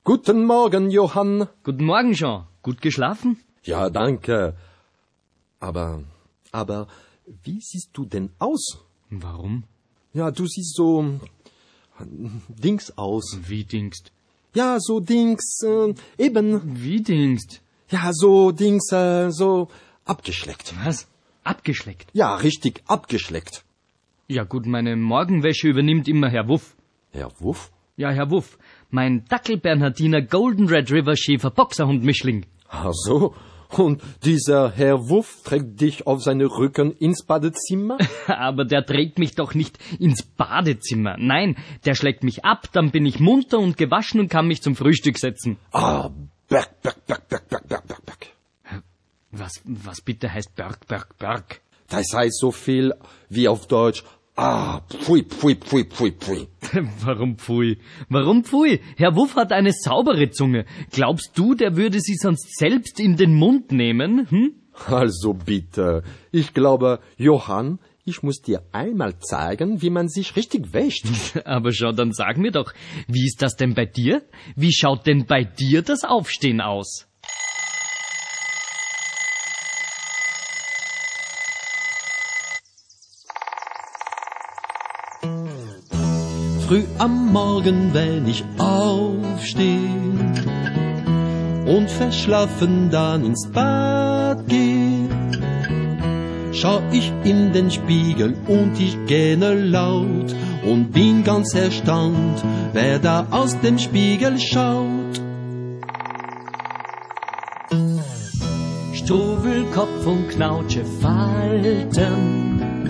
Guten Morgen, Johann. Guten Morgen, Jean. Gut geschlafen? Ja, danke. Aber, wie siehst du denn aus? Warum? Ja, du siehst so Dings aus. Wie dingst? Ja, so Dings, eben. Wie dingst? Ja, so Dings, so abgeschleckt. Was? Abgeschleckt? Ja, richtig, abgeschleckt. Ja gut, meine Morgenwäsche übernimmt immer Herr Wuff. Herr Wuff? Ja, Herr Wuff. Mein Dackelbernhardiner Golden Red River Schäfer Boxerhund Mischling. Ach so. Und dieser Herr Wuff trägt dich auf seine Rücken ins Badezimmer? Aber der trägt mich doch nicht ins Badezimmer. Nein, der schlägt mich ab, dann bin ich munter und gewaschen und kann mich zum Frühstück setzen. Ah, Berg. Was bitte heißt Berg? Das heißt so viel wie auf Deutsch, pfui. Warum pfui? Warum pfui? Herr Wuff hat eine saubere Zunge. Glaubst du, der würde sie sonst selbst in den Mund nehmen? Hm? Also bitte, ich glaube, Johann, ich muss dir einmal zeigen, wie man sich richtig wäscht. Aber schau, dann sag mir doch, wie ist das denn bei dir? Wie schaut denn bei dir das Aufstehen aus? Früh am Morgen, wenn ich aufsteh und verschlafen dann ins Bad geh, schau ich in den Spiegel und ich gähne laut und bin ganz erstaunt, wer da aus dem Spiegel schaut. Struwwelkopf und Knautsche Falten,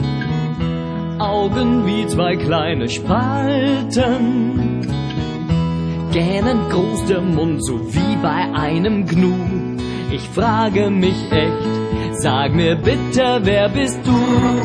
Augen wie zwei kleine Spalten, gähnend groß der Mund, so wie bei einem Gnu. Ich frage mich echt, sag mir bitte, wer bist du?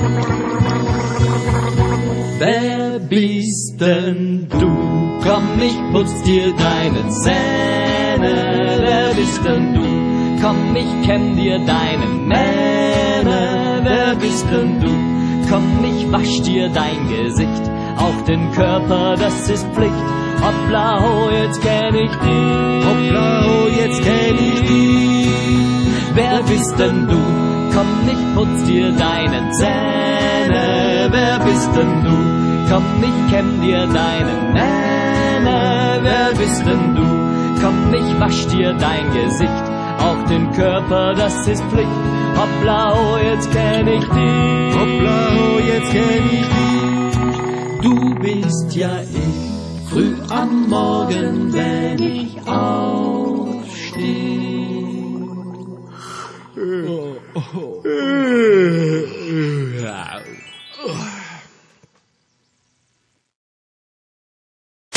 Wer bist denn du? Komm, ich putz dir deine Zähne. Wer bist denn du? Komm, ich kenn dir deine Mähne. Wer bist denn du? Komm, ich wasch dir dein Gesicht, auch den Körper, das ist Pflicht. Hoppla, ho, jetzt kenn ich dich. Hoppla, ho, jetzt kenn ich dich. Wer bist denn du? Komm, ich putz dir deine Zähne. Wer bist denn du? Komm, ich kenn dir deine Mähne. Wer bist denn du? Komm, ich wasch dir dein Gesicht, auch den Körper, das ist Pflicht. Hoppla, oh, jetzt kenn ich dich. Hoppla, oh, jetzt kenn ich dich. Du bist ja ich, früh am Morgen, wenn ich aufstehe.